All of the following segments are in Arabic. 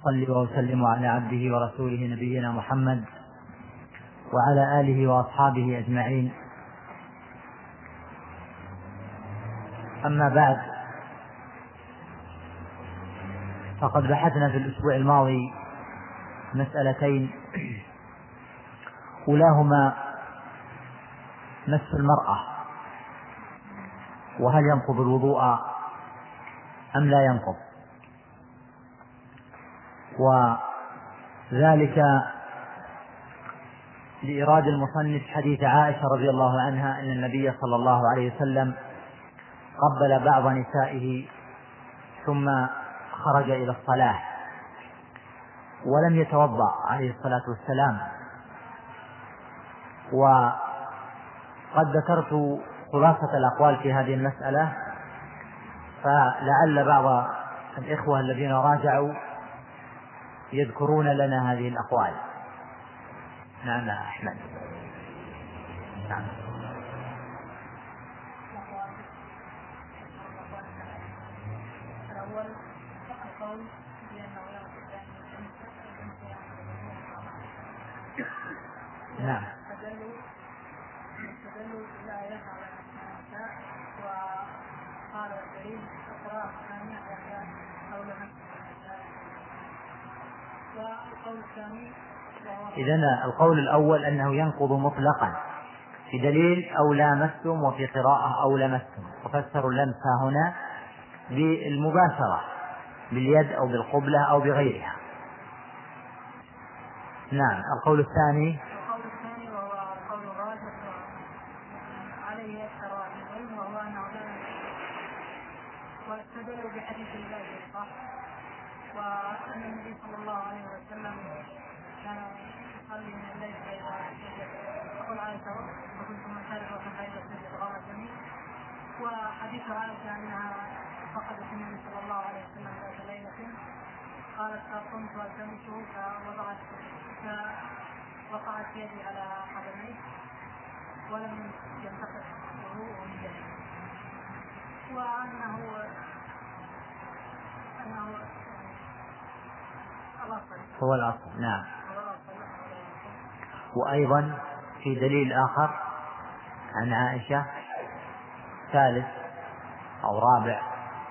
وأصلي وأسلم على عبده ورسوله نبينا محمد وعلى آله وأصحابه أجمعين. أما بعد، فقد بحثنا في الأسبوع الماضي مسألتين، أولاهما مس المرأة، وهل ينقض الوضوء أم لا ينقض، وذلك لإيراد المصنف حديث عائشة رضي الله عنها أن النبي صلى الله عليه وسلم قبل بعض نسائه ثم خرج إلى الصلاة ولم يتوضأ عليه الصلاة والسلام. وقد ذكرت خلاصة الأقوال في هذه المسألة، فلعل بعض الإخوة الذين راجعوا يذكرون لنا هذه الأقوال. نعم يا أحمد. نعم. نعم. إذن القول الأول أنه ينقض مطلقا في دليل أو لامستم، وفي قراءة أو لمستم، وفسروا اللمس هنا بالمباشرة باليد أو بالقبلة أو بغيرها. نعم. القول الثاني وهو قول الراجح عليه أكثر العلم، وهو أنه لا واستدلوا بحديث الله صح، وأن النبي صلى الله عليه وسلم كان يصلي من الليل يقول عائشة وكنت منحرفة فحيث سجد غرسني، وحديث عائشة أنها فقدت النبي صلى الله عليه وسلم ذات ليلة قالت فقمت والتمسه فوقعت يدي على قدميه ولم ينتقص وضوءه من يده، وأنه هو الأصل. نعم. وأيضا في دليل آخر عن عائشة ثالث أو رابع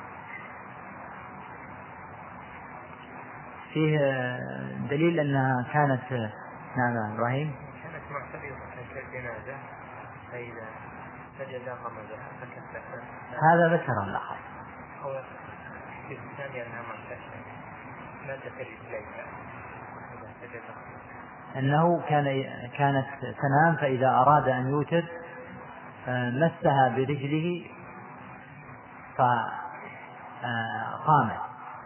فيه دليل أنها كانت. نعم إبراهيم. كانت معتبرة كالجنازة فإذا سجد غمزها فكفت. هذا ذكر الآخر. هو في الثانية أنها معتبرة لا تفرق ليس سجد أنه كانت تنام، فإذا أراد أن يوتر مسها برجله فقامت.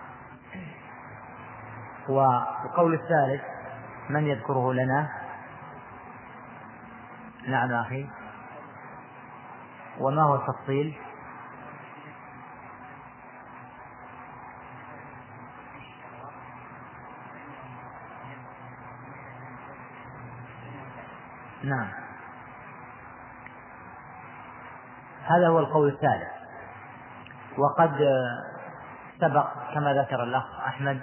والقول الثالث من يذكره لنا؟ نعم أخي. وما هو التفصيل؟ نعم، هذا هو القول الثالث. وقد سبق كما ذكر الأخ أحمد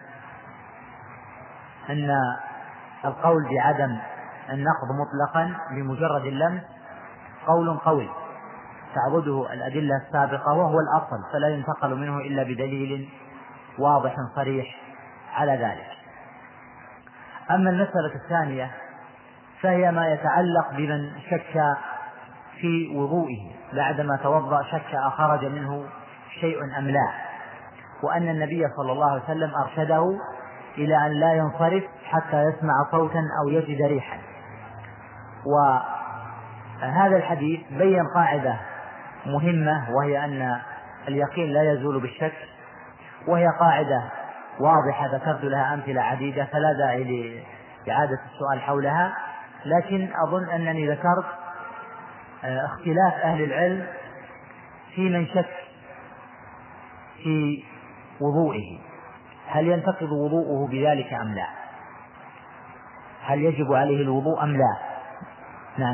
أن القول بعدم النقض مطلقا بمجرد اللمس قول قوي تعبده الأدلة السابقة، وهو الأصل، فلا ينتقل منه إلا بدليل واضح صريح على ذلك. أما المسألة الثانية فهي ما يتعلق بمن شك في وضوئه بعدما توضأ، شك أخرج منه شيء أم لا، وأن النبي صلى الله عليه وسلم أرشده إلى أن لا ينصرف حتى يسمع صوتا أو يجد ريحا. وهذا الحديث بين قاعدة مهمة، وهي أن اليقين لا يزول بالشك، وهي قاعدة واضحة ذكرت لها أمثلة عديدة فلا داعي لإعادة السؤال حولها، لكن أظن أنني ذكرت اختلاف أهل العلم في من شك في وضوئه، هل ينتقض وضوءه بذلك أم لا، هل يجب عليه الوضوء أم لا. نعم.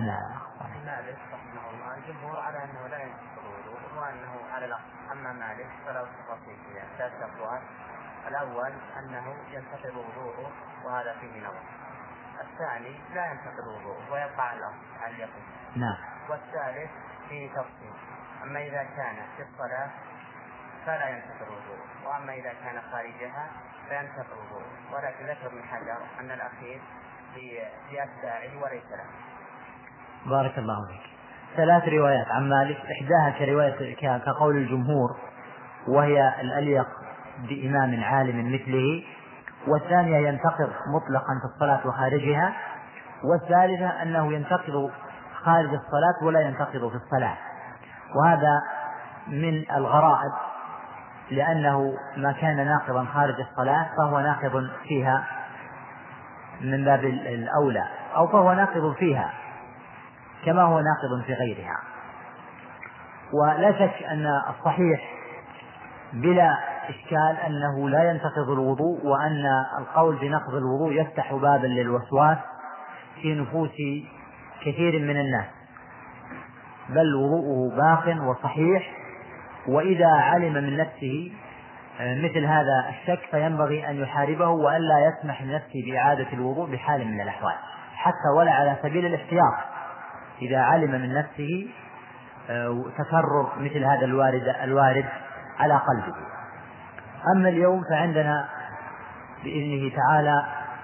الجمهور على أنه لا ينتقض الوضوء، وأنه على الأصل. أما مالك فلا تفصيل فيها ثلاث أقوال، الأول أنه ينتقض وضوءه وهذا فيه نظر. الثاني لا ينتقض وضوءه ويبقى على الأصل على اليقين. نعم. والثالث فيه تفصيل، أما إذا كان في الصلاة فلا ينتقض وضوءه، وأما إذا كان خارجها فينتقض وضوءه. ولكن ذكر ابن حجر أن الأخير لأتباعه وليس له. بارك الله فيك. 3 روايات عن مالك، إحداها كرواية كقول الجمهور وهي الأليق بإمام عالم مثله، والثانية ينتقض مطلقا في الصلاة وخارجها، والثالثة أنه ينتقض خارج الصلاة ولا ينتقض في الصلاة. وهذا من الغرائب، لأنه ما كان ناقضا خارج الصلاة فهو ناقض فيها من باب الأولى، أو فهو ناقض فيها كما هو ناقض في غيرها. ولا شك أن الصحيح بلا إشكال أنه لا ينتقض الوضوء، وأن القول بنقض الوضوء يفتح بابا للوسواس في نفوس كثير من الناس، بل وضوءه باق وصحيح. وإذا علم من نفسه مثل هذا الشك فينبغي أن يحاربه وألا يسمح لنفسه بإعادة الوضوء بحال من الأحوال، حتى ولا على سبيل الاحتياط، إذا علم من نفسه تكرر مثل هذا الوارد على قلبه. أما اليوم فعندنا بإذنه تعالى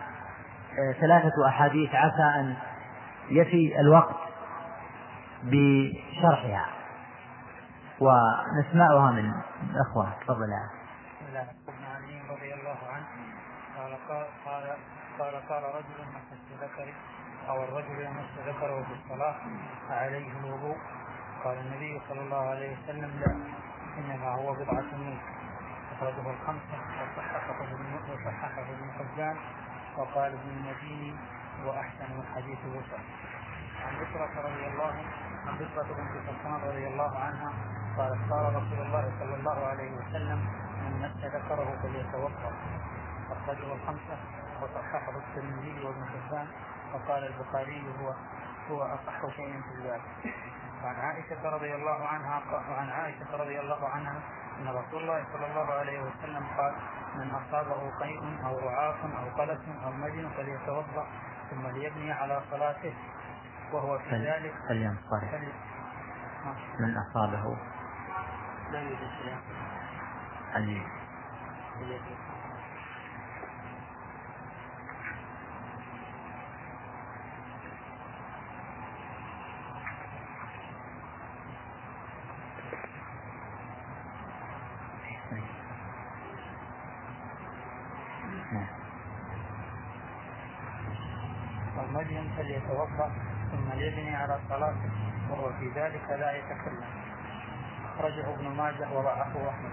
3 أحاديث عسى أن يفي الوقت بشرحها ونسمعها من الأخوة. تفضل. ابن علي رضي الله عنه قال رجل مس ذكره أو الرجل يمس ذكره في الصلاة فعليه الوضوء؟ قال النبي صلى الله عليه وسلم: لا، إنما هو بضعة منك. أخرجه الخمسة وصححه ابن حبان، وقال ابن المديني وأحسن من حديث بصر. عن بصرة بنت سلطان رضي الله عنها قالت: قال رسول الله صلى الله عليه وسلم: من مس ذكره فليتوضأ. أخرجه الخمسة وصححه الترمذي وابن حبان، وقال البخاري هو أصح شيء في الباب. وعن عائشة رضي الله عنها أن رسول الله صلى الله عليه وسلم قال: من أصابه قيء أو رعاف أو قلس أو مجن فليتوضأ ثم ليبني على صلاته وهو في ذلك فلينصرف. من أصابه لا يوجد والمجن فليتوضأ ثم ليبني على صلاته وهو في ذلك لا يتكلم. أخرجه ابن ماجه وضعفه أحمد.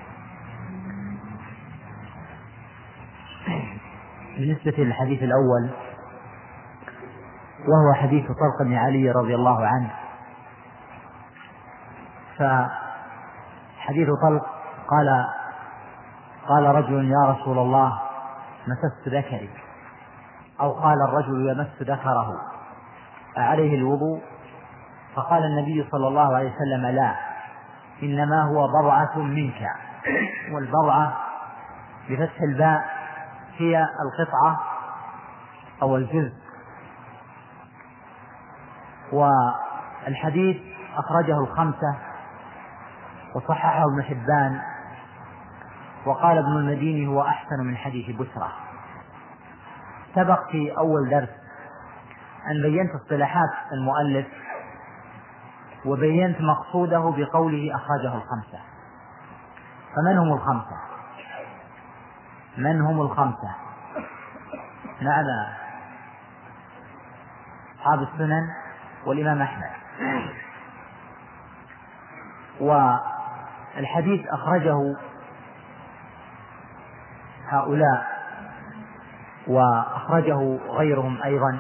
بالنسبة للحديث الأول وهو حديث طلق بن علي رضي الله عنه، فحديث طلق قال رجل: يا رسول الله مسست ذكري، أو قال الرجل يمس ذكره أعليه الوضوء؟ فقال النبي صلى الله عليه وسلم: لا، إنما هو بضعة منك. والبضعة بفتح الباء هي القطعة أو الجزء. والحديث أخرجه الخمسة وصححه ابن حبان، وقال ابن المديني هو أحسن من حديث بسرة. سبق في أول درس أن بينت اصطلاحات المؤلف وبينت مقصوده بقوله أخرجه الخمسة. فمن هم الخمسة؟ نعم، أصحاب السنن والإمام أحمد. والحديث أخرجه هؤلاء وأخرجه غيرهم أيضا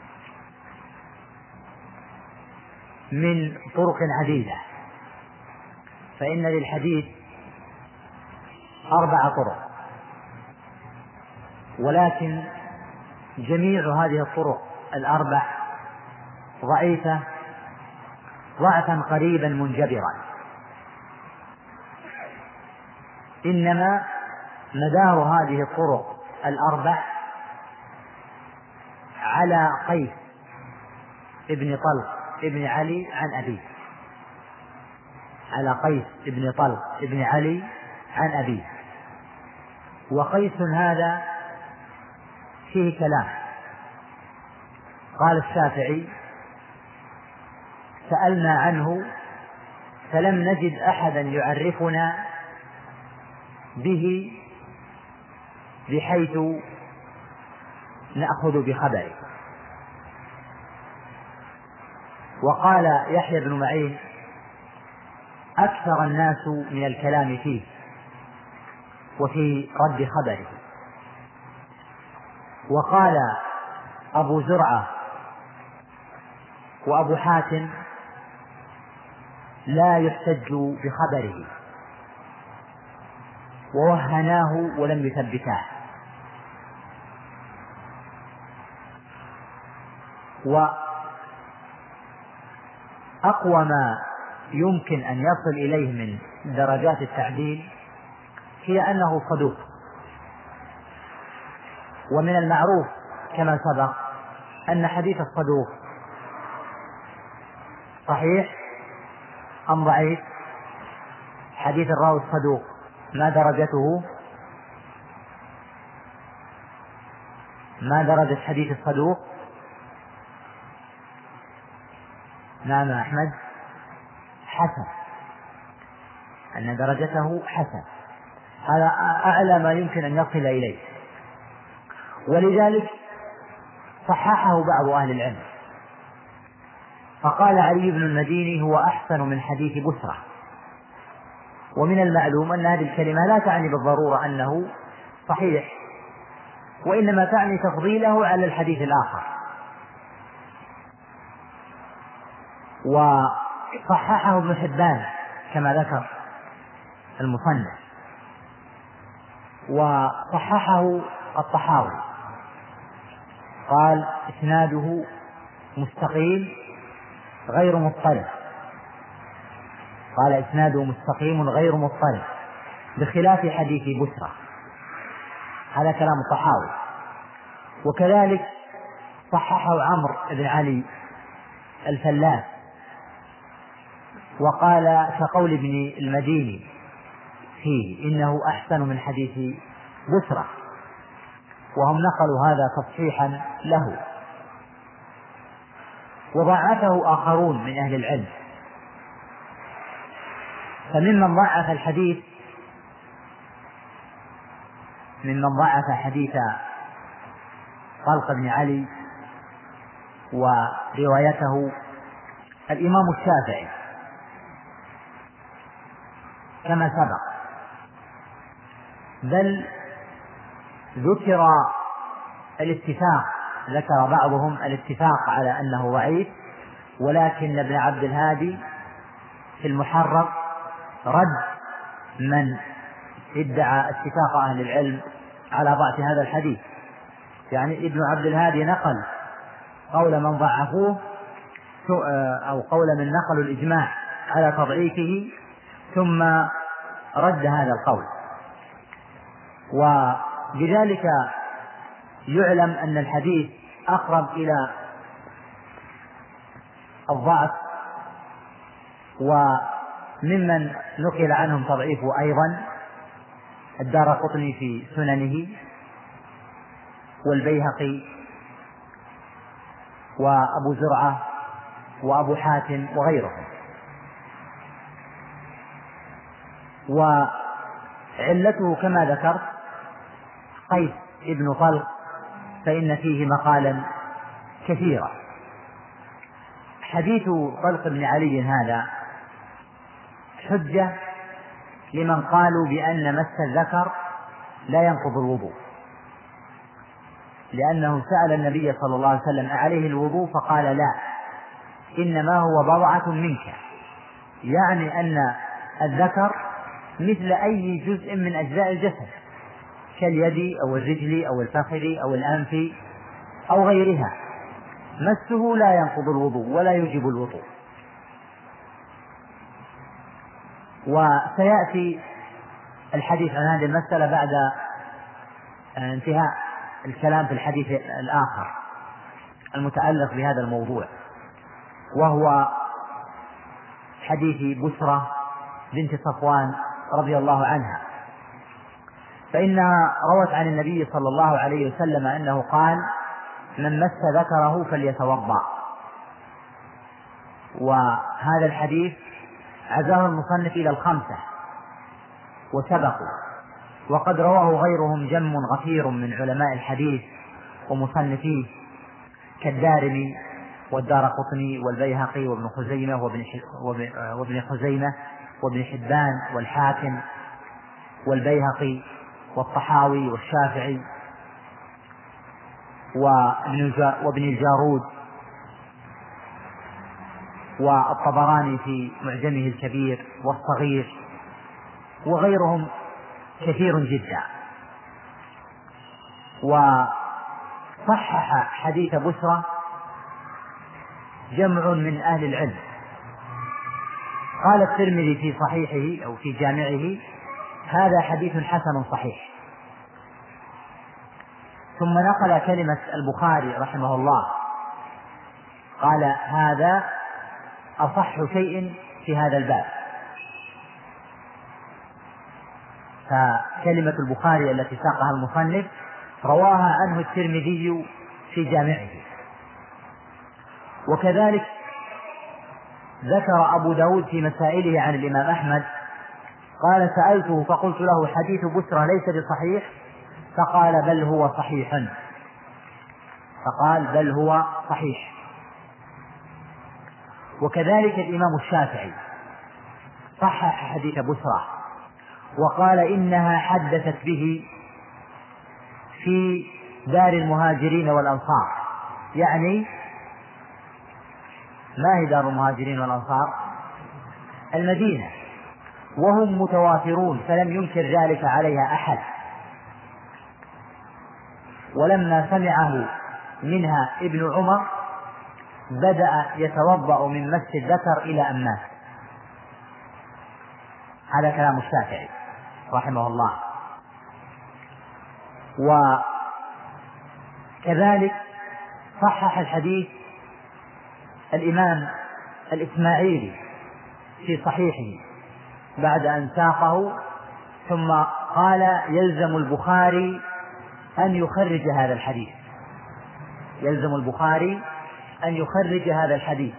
من طرق عديدة، فإن للحديث 4 طرق، ولكن جميع هذه الطرق 4 ضعيفة ضعفا قريبا منجبرا، إنما مدار هذه الطرق الأربع على قيس ابن طلق ابن علي عن أبيه، على قيس ابن طلق ابن علي عن أبيه. وقيس هذا فيه كلام. قال الشافعي: سألنا عنه فلم نجد أحدا يعرفنا به بحيث نأخذ بخبره. وقال يحيى بن معين: أكثر الناس من الكلام فيه وفي رد خبره. وقال أبو زرعة وأبو حاتم: لا يحتج بخبره، ووهناه ولم يثبتاه. وأقوى ما يمكن أن يصل إليه من درجات التعديل هي أنه صدوق. ومن المعروف كما سبق أن حديث الصدوق صحيح أم ضعيف؟ حديث الراوي الصدوق ما درجته؟ ما درجة حديث الصدوق؟ نعم أحمد، حسن، أن درجته حسن. هذا أعلى ما يمكن أن يصل إليه، ولذلك صححه بعض أهل العلم، فقال علي بن المديني: هو أحسن من حديث بسرة. ومن المعلوم أن هذه الكلمة لا تعني بالضرورة أنه صحيح، وإنما تعني تفضيله على الحديث الآخر. وصححه ابن حبان كما ذكر المصنف، وصححه الطحاوي، قال: إسناده مستقيم غير مضطرب. قال: إسناده مستقيم غير مضطرب بخلاف حديث بسرة. هذا كلام الطحاوي. وكذلك صححه عمرو بن علي الفلاس، وقال كقول ابن المديني فيه: إنه أحسن من حديث بسرة. وهم نقلوا هذا تصحيحا له. وضعفه آخرون من أهل العلم، فممن ضعف الحديث ممن ضعف حديث طلق بن علي وروايته الإمام الشافعي كما سبق، بل ذكر الاتفاق، ذكر بعضهم الاتفاق على أنه ضعيف، ولكن ابن عبد الهادي في المحرر رد من ادعى اتفاق أهل العلم على ضعف هذا الحديث. يعني ابن عبد الهادي نقل قول من ضعفوه أو قول من نقلوا الإجماع على تضعيفه، ثم رد هذا القول. وبذلك يعلم أن الحديث أقرب إلى الضعف. وممن نقل عنهم تضعيفه أيضا الدارقطني في سننه، والبيهقي، وأبو زرعة، وأبو حاتم، وغيرهم. وعلته كما ذكرت قيس ابن طلق، فإن فيه مقالا كثيرا. حديث طلق بن علي هذا حجة لمن قالوا بأن مس الذكر لا ينقض الوضوء، لأنه سأل النبي صلى الله عليه وسلم: أعليه الوضوء؟ فقال: لا، إنما هو بضعة منك، يعني أن الذكر مثل أي جزء من أجزاء الجسد، كاليد أو الرجل أو الفخذ أو الأنف أو غيرها، مسه لا ينقض الوضوء ولا يوجب الوضوء. وسيأتي الحديث عن هذه المسألة بعد انتهاء الكلام في الحديث الآخر المتعلق بهذا الموضوع، وهو حديث بسرة بنت صفوان رضي الله عنها، فإنها روت عن النبي صلى الله عليه وسلم أنه قال: من مس ذكره فليتوضأ. وهذا الحديث عزاه المصنف إلى 5 وسبقوا، وقد رواه غيرهم جم غفير من علماء الحديث ومصنفيه كالدارمي والدارقطني والبيهقي وابن خزيمة وابن خزيمة وابن حبان والحاكم والبيهقي والطحاوي والشافعي وابن الجارود والطبراني في معجمه الكبير والصغير، وغيرهم كثير جدا. وصحح حديث بسرة جمع من أهل العلم. قال الترمذي في صحيحه أو في جامعه: هذا حديث حسن صحيح. ثم نقل كلمة البخاري رحمه الله، قال: هذا أصح شيء في هذا الباب. فكلمة البخاري التي ساقها المصنف رواها عنه الترمذي في جامعه. وكذلك ذكر أبو داود في مسائله عن الإمام أحمد، قال: سألته فقلت له: حديث بسرة ليس بصحيح؟ فقال: بل هو صحيح. وكذلك الإمام الشافعي صحح حديث بسرة وقال: إنها حدثت به في دار المهاجرين والأنصار. يعني ما هي دار المهاجرين والأنصار؟ المدينة، وهم متوافرون، فلم ينكر ذلك عليها أحد. ولما سمعه منها ابن عمر بدأ يتوضأ من مس الذكر إلى أن مات. هذا كلام الشافعي رحمه الله. وكذلك صحح الحديث الإمام الإسماعيلي في صحيحه بعد أن ساقه، ثم قال: يلزم البخاري أن يخرج هذا الحديث،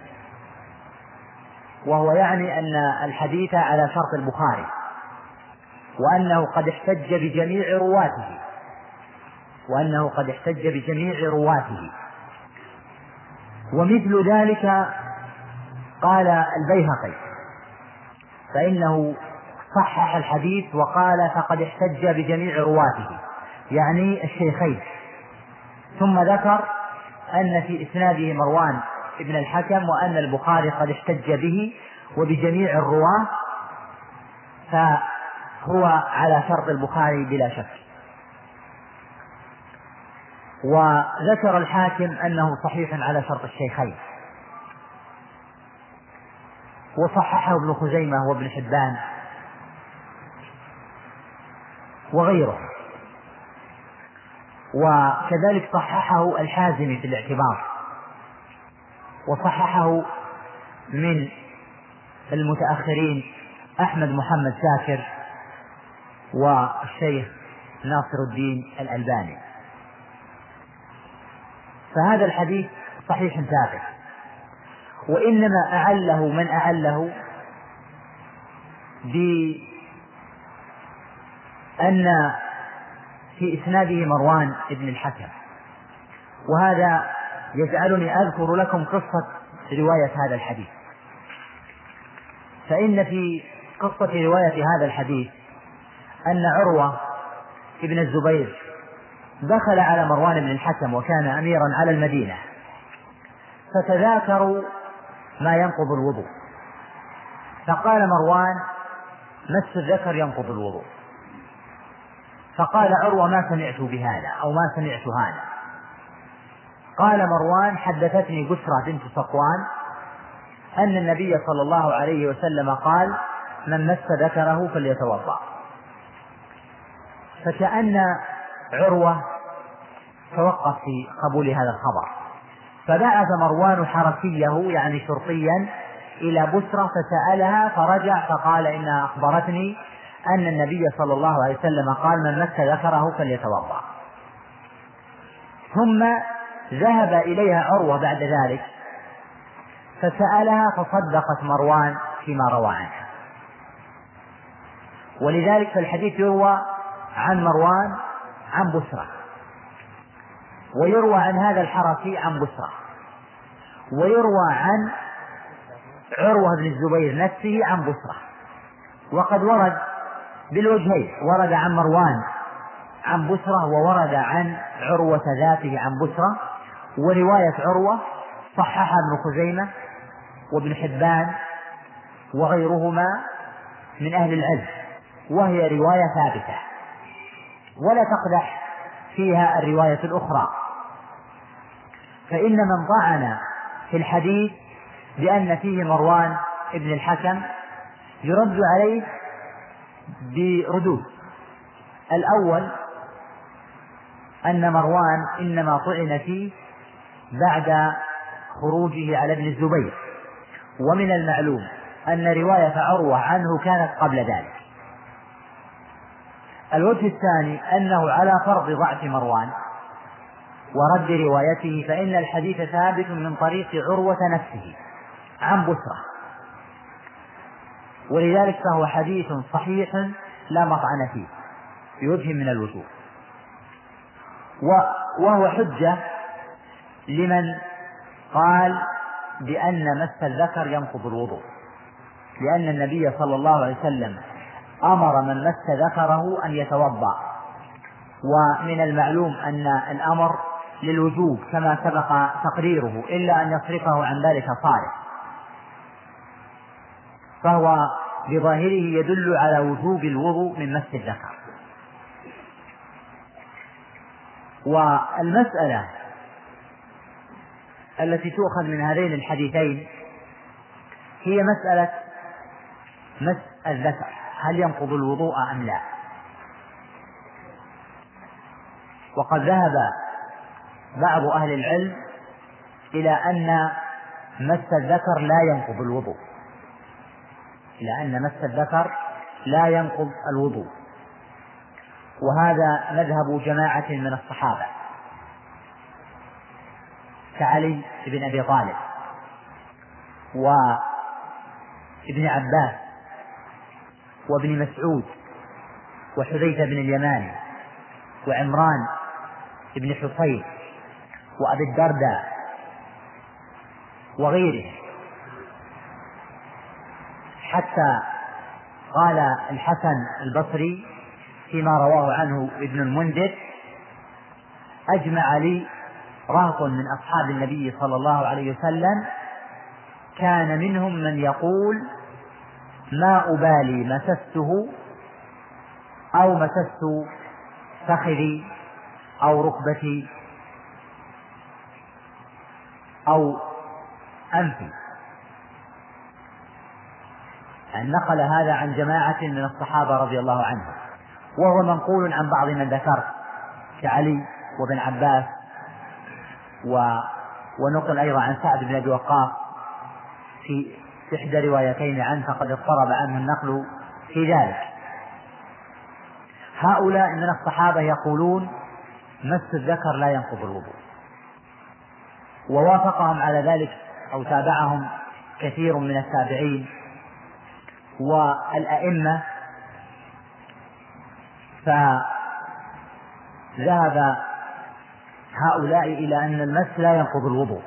وهو يعني أن الحديث على شرط البخاري، وأنه قد احتج بجميع رواته. ومثل ذلك قال البيهقي، فإنه صحح الحديث وقال: فقد احتج بجميع رواته، يعني الشيخين. ثم ذكر أن في إسناده مروان ابن الحكم، وأن البخاري قد احتج به وبجميع الرواة، فهو على شرط البخاري بلا شك. وذكر الحاكم أنه صحيح على شرط الشيخين، وصححه ابن خزيمة وابن حبان وغيره. وكذلك صححه الحازمي في الاعتبار، وصححه من المتأخرين أحمد محمد شاكر والشيخ ناصر الدين الألباني. فهذا الحديث صحيح ثابت، وإنما أعله من أعله بأن في إسناده مروان ابن الحكم. وهذا يجعلني أذكر لكم قصة رواية هذا الحديث. فإن في قصة رواية هذا الحديث أن عروة ابن الزبير دخل على مروان بن الحكم وكان أميرا على المدينة، فتذاكروا ما ينقض الوضوء، فقال مروان: مس الذكر ينقض الوضوء. فقال عروة: ما سمعت بهذا أو ما سمعت هذا. قال مروان: حدثتني بسرة بنت صفوان أن النبي صلى الله عليه وسلم قال: من مس ذكره فليتوضأ. فكأن عروة توقف في قبول هذا الخبر، فبعث مروان حرسيه يعني شرطيا إلى بسرى فسألها، فرجع فقال إنها أخبرتني أن النبي صلى الله عليه وسلم قال من مس ذكره فليتوضأ. ثم ذهب إليها عروة بعد ذلك فسألها فصدقت مروان فيما روى عنها. ولذلك فالحديث يروى عن مروان عن بسرى، ويروى عن هذا الحرسي عن بسرى، ويروى عن عروة بن الزبير نفسه عن بسرى. وقد ورد بالوجهين، ورد عن مروان عن بسرى وورد عن عروة ذاته عن بسرى. ورواية عروة صححها ابن خزيمة وابن حبان وغيرهما من أهل العلم، وهي رواية ثابتة ولا تقدح فيها الرواية الأخرى. فإن من طعن في الحديث بأن فيه مروان ابن الحكم يرد عليه بردود. الأول أن مروان إنما طعن فيه بعد خروجه على ابن الزبير، ومن المعلوم أن رواية عروة عنه كانت قبل ذلك. الوجه الثاني أنه على فرض ضعف مروان ورد روايته، فإن الحديث ثابت من طريق عروة نفسه عن بسرى، ولذلك فهو حديث صحيح لا مطعن فيه بوجه من الوجوه، وهو حجة لمن قال بأن مس الذكر ينقض الوضوء، لأن النبي صلى الله عليه وسلم أمر من مس ذكره أن يتوضأ، ومن المعلوم أن الأمر للوجوب كما سبق تقريره، إلا أن يصرفه عن ذلك صارف، فهو بظاهره يدل على وجوب الوضوء من مس الذكر. والمسألة التي تؤخذ من هذين الحديثين هي مسألة مس الذكر، هل ينقض الوضوء أم لا؟ وقد ذهب بعض أهل العلم إلى أن مس الذكر لا ينقض الوضوء، إلى أن مس الذكر لا ينقض الوضوء، وهذا مذهب جماعة من الصحابة كعلي بن أبي طالب وابن عباس وابن مسعود وحذيفة بن اليمان وعمران بن حصين وأبي الدرداء وغيره، حتى قال الحسن البصري فيما رواه عنه ابن المنذر: أجمع لي رهط من أصحاب النبي صلى الله عليه وسلم كان منهم من يقول ما أبالي مسسته أو مسست فخذي أو ركبتي أو أنفي. أن نقل هذا عن جماعة من الصحابة رضي الله عنهم، وهو منقول عن بعض من ذكر كعلي وابن عباس، ونقل أيضا عن سعد بن أبي وقاص في إحدى روايتين عنه، فقد اضطرب عنه النقل في ذلك. هؤلاء من الصحابة يقولون مس الذكر لا ينقض الوضوء، ووافقهم على ذلك أو تابعهم كثير من التابعين والأئمة، فذهب هؤلاء إلى أن المس لا ينقض الوضوء.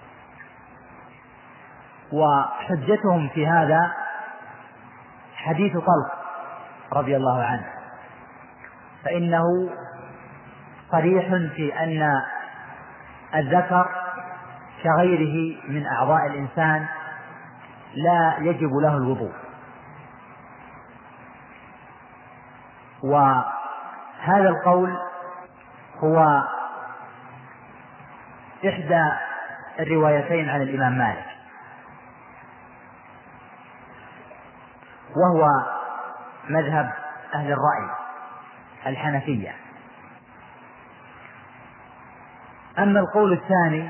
وحجتهم في هذا حديث طلق رضي الله عنه، فإنه صريح في أن الذكر كغيره من أعضاء الإنسان لا يجب له الوضوء. وهذا القول هو إحدى الروايتين عن الإمام مالك، وهو مذهب أهل الرأي الحنفية. أما القول الثاني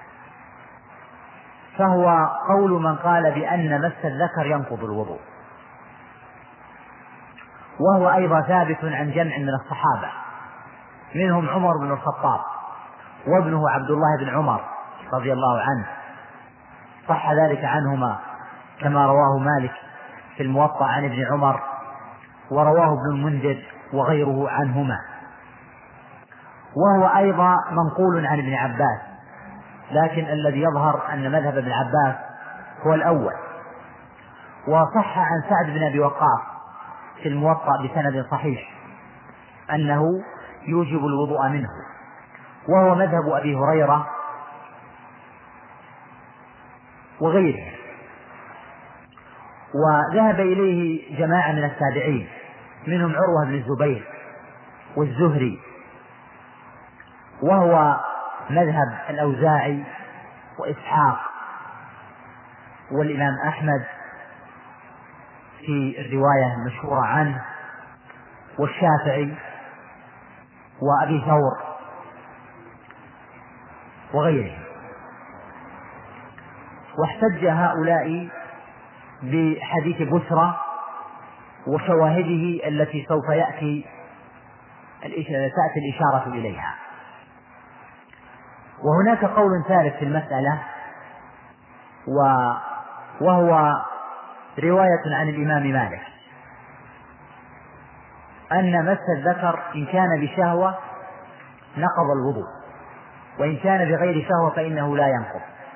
فهو قول من قال بأن مس الذكر ينقض الوضوء، وهو أيضا ثابت عن جمع من الصحابة، منهم عمر بن الخطاب وابنه عبد الله بن عمر رضي الله عنه، صح ذلك عنهما كما رواه مالك في الموطأ عن ابن عمر، ورواه ابن المنذر وغيره عنهما، وهو أيضا منقول عن ابن عباس، لكن الذي يظهر أن مذهب ابن عباس هو الأول. وصح عن سعد بن أبي وقاص في الموطأ بسند صحيح أنه يوجب الوضوء منه، وهو مذهب أبي هريرة وغيره. وذهب إليه جماعة من التابعين، منهم عروة بن الزبير والزهري، وهو مذهب الأوزاعي وإسحاق والإمام أحمد في الرواية المشهورة عنه، والشافعي وأبي ثور وغيره. واحتج هؤلاء بحديث بسرى وشواهده التي سوف تأتي الإشارة إليها. وهناك قول ثالث في المسألة، وهو رواية عن الإمام مالك، أن مس الذكر إن كان بشهوة نقض الوضوء، وإن كان بغير شهوة فإنه لا ينقض.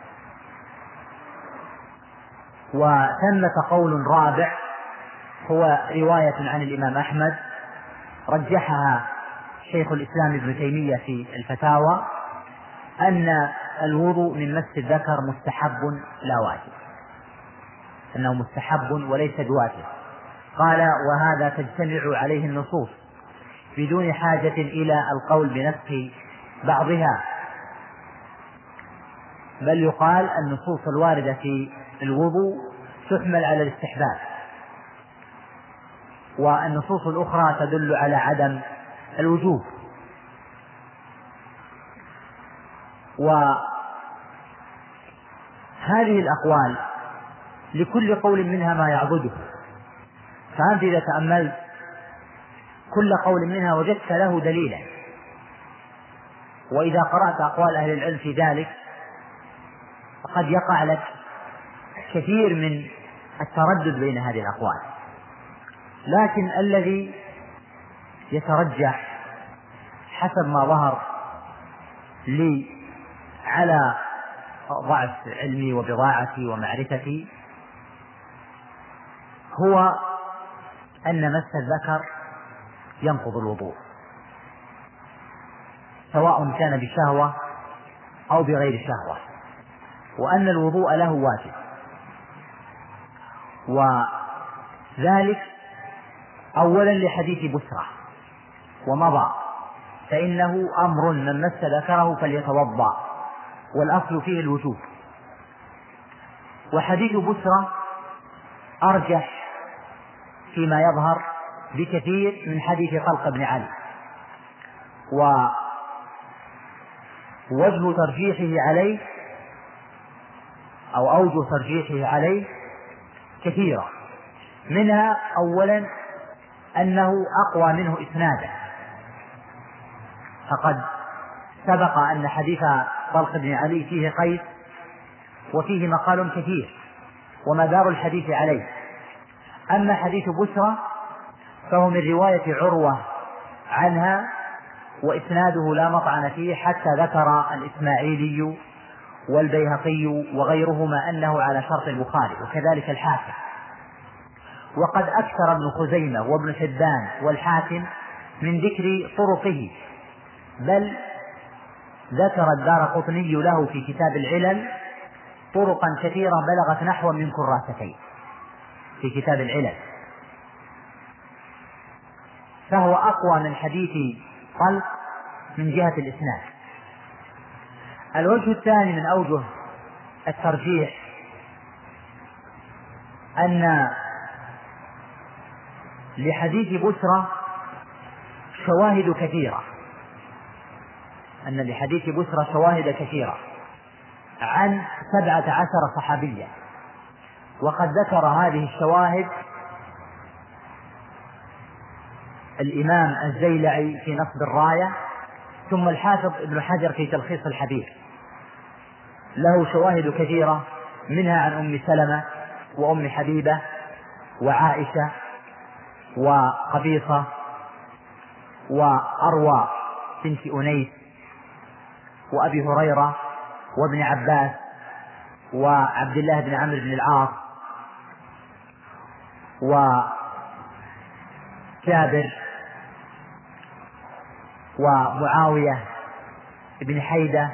وثمة قول رابع هو رواية عن الإمام أحمد رجحها شيخ الإسلام ابن تيمية في الفتاوى، أن الوضوء من مس الذكر مستحب لا واجب، أنه مستحب وليس بواجب. قال: وهذا تجتمع عليه النصوص بدون حاجة إلى القول بنسخ بعضها، بل يقال النصوص الواردة في الوضوء تحمل على الاستحباب، والنصوص الأخرى تدل على عدم الوجوب. وهذه الأقوال لكل قول منها ما يعضده، فأنت إذا تأملت كل قول منها وجدت له دليلا، وإذا قرأت أقوال أهل العلم في ذلك فقد يقع لك كثير من التردد بين هذه الأقوال. لكن الذي يترجح حسب ما ظهر لي على ضعف علمي وبضاعتي ومعرفتي هو أن مس الذكر ينقض الوضوء، سواء كان بشهوة أو بغير شهوة، وأن الوضوء له واجب. وذلك أولا لحديث بسرى ومضى، فإنه أمر من مس ذكره فليتوضأ، والأصل فيه الوجوب. وحديث بسرى أرجح فيما يظهر بكثير من حديث طلق بن علي، ووجه ترجيحه عليه أو أوجه ترجيحه عليه كثيرة، منها أولا أنه أقوى منه إسنادا، فقد سبق أن حديث طلق بن علي فيه قيس وفيه مقال كثير ومدار الحديث عليه. أما حديث بسرى فهو من رواية عروة عنها، وإسناده لا مطعن فيه، حتى ذكر الإسماعيلي والبيهقي وغيرهما أنه على شرط البخاري، وكذلك الحاكم. وقد أكثر ابن خزيمة وابن حبان والحاكم من ذكر طرقه، بل ذكر الدارقطني له في كتاب العلل طرقا كثيرة بلغت نحو من كراستين في كتاب العلل، فهو أقوى من حديث طلق من جهة الإسناد. الوجه الثاني من أوجه الترجيح أن لحديث بسرى شواهد كثيرة، أن لحديث بسرى شواهد كثيرة عن 17 صحابيا، وقد ذكر هذه الشواهد الإمام الزيلعي في نصب الراية، ثم الحافظ ابن حجر في تلخيص الحديث، له شواهد كثيرة، منها عن أم سلمة وأم حبيبة وعائشة وقبيصة وأروى بنت أنيس وأبي هريرة وابن عباس وعبد الله بن عمرو بن العاص وجابر ومعاوية بن حيدة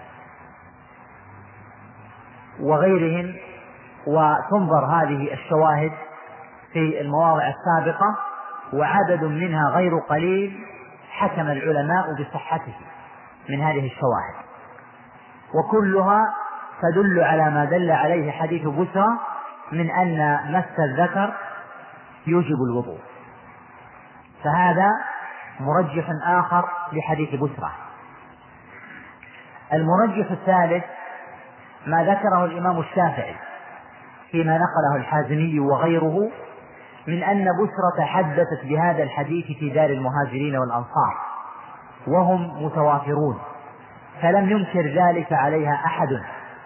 وغيرهم. وتنظر هذه الشواهد في المواضع السابقة، وعدد منها غير قليل حكم العلماء بصحته من هذه الشواهد، وكلها تدل على ما دل عليه حديث بسرى من أن مس الذكر يوجب الوضوء، فهذا مرجح آخر لحديث بسرى. المرجح الثالث ما ذكره الإمام الشافعي فيما نقله الحازمي وغيره من أن بسرة حدثت بهذا الحديث في دار المهاجرين والأنصار وهم متوافرون، فلم ينكر ذلك عليها أحد،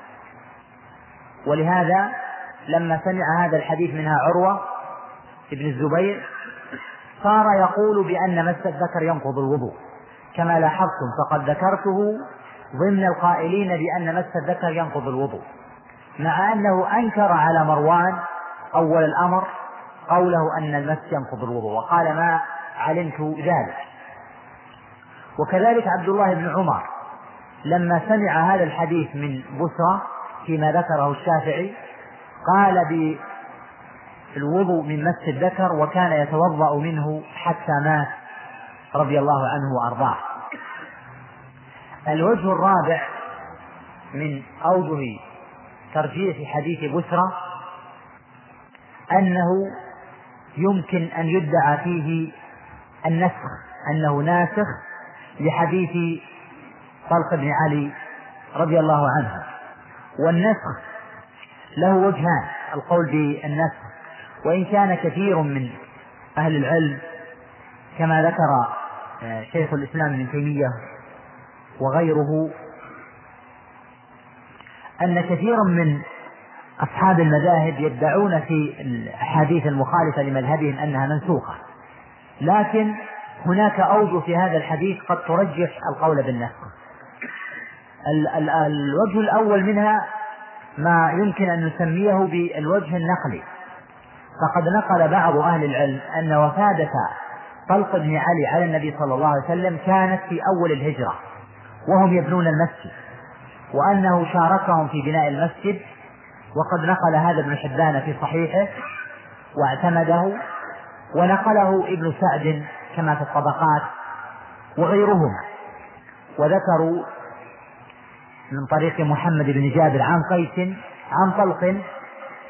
ولهذا لما سمع هذا الحديث منها عروة ابن الزبير صار يقول بأن مس الذكر ينقض الوضوء، كما لاحظتم فقد ذكرته ضمن القائلين بأن مس الذكر ينقض الوضوء، مع أنه أنكر على مروان أول الأمر قوله أن المس ينقض الوضوء، وقال ما علمت ذلك. وكذلك عبد الله بن عمر لما سمع هذا الحديث من بسرى فيما ذكره الشافعي قال بالوضوء من مس الذكر، وكان يتوضأ منه حتى مات رضي الله عنه وأرضاه. الوجه الرابع من أوجه ترجيح حديث بسرى أنه يمكن أن يدعى فيه النسخ، أنه ناسخ لحديث طلق بن علي رضي الله عنه. والنسخ له وجهان، القول بالنسخ، وإن كان كثير من أهل العلم كما ذكر شيخ الإسلام ابن تيمية وغيره أن كثيرا من أصحاب المذاهب يدعون في الأحاديث المخالفة لمذهبهم أنها منسوخة، لكن هناك أوجه في هذا الحديث قد ترجح القول بالنسخ. الوجه الأول منها ما يمكن أن نسميه بالوجه النقلي، فقد نقل بعض أهل العلم أن وفادة طلق بن علي على النبي صلى الله عليه وسلم كانت في أول الهجرة وهم يبنون المسجد، وأنه شاركهم في بناء المسجد، وقد نقل هذا ابن حبان في صحيحه واعتمده، ونقله ابن سعد كما في الطبقات وغيرهم، وذكروا من طريق محمد بن جابر عن قيس عن طلق